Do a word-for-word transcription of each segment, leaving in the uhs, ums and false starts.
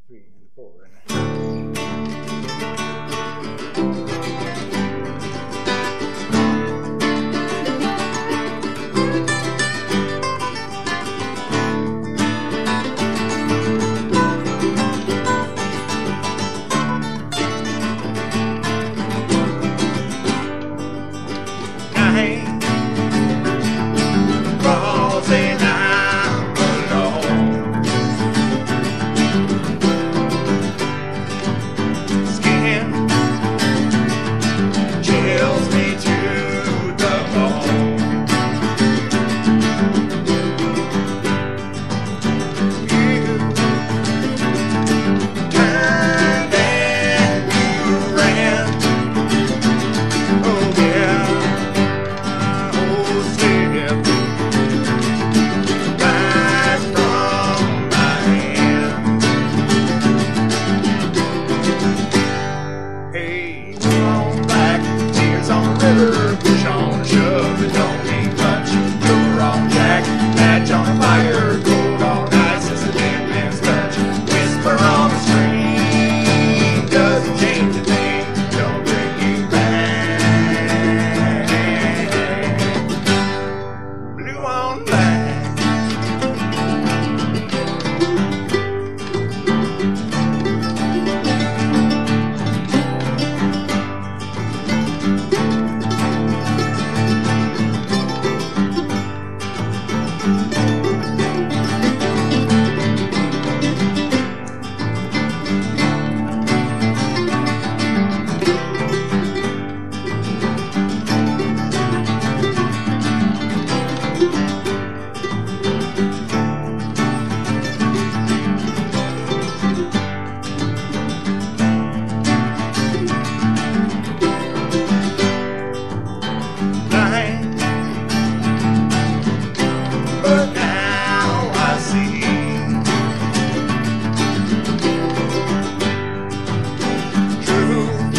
three, and a four. Push on, shove, it don't mean much. Go wrong, Jack. Match on fire, cold on ice as a dead man's touch. Whisper on the screen doesn't change a thing. Don't bring you back. Blue on black. But now I see truth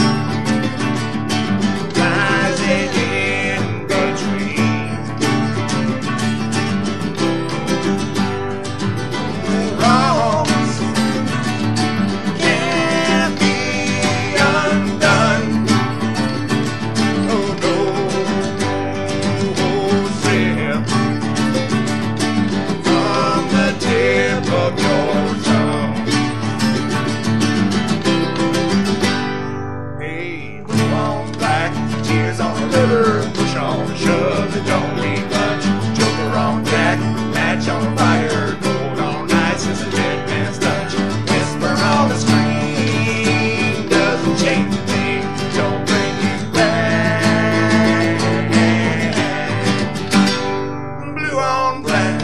lies in between. Wrongs can't be undone. Oh no, Sam. Of your tongue. Hey, blue on black, tears on the river, push on, shove, it don't mean much. Joker on Jack, match on fire, gold on ice as a dead man's touch. Whisper on the screen doesn't change a thing. Don't bring you back. Blue on black.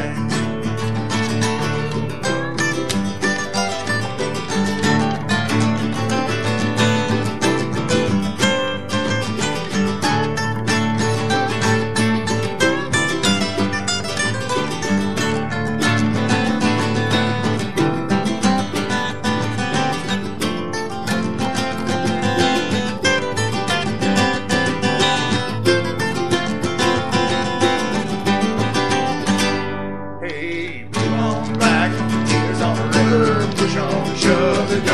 Push on, shove, it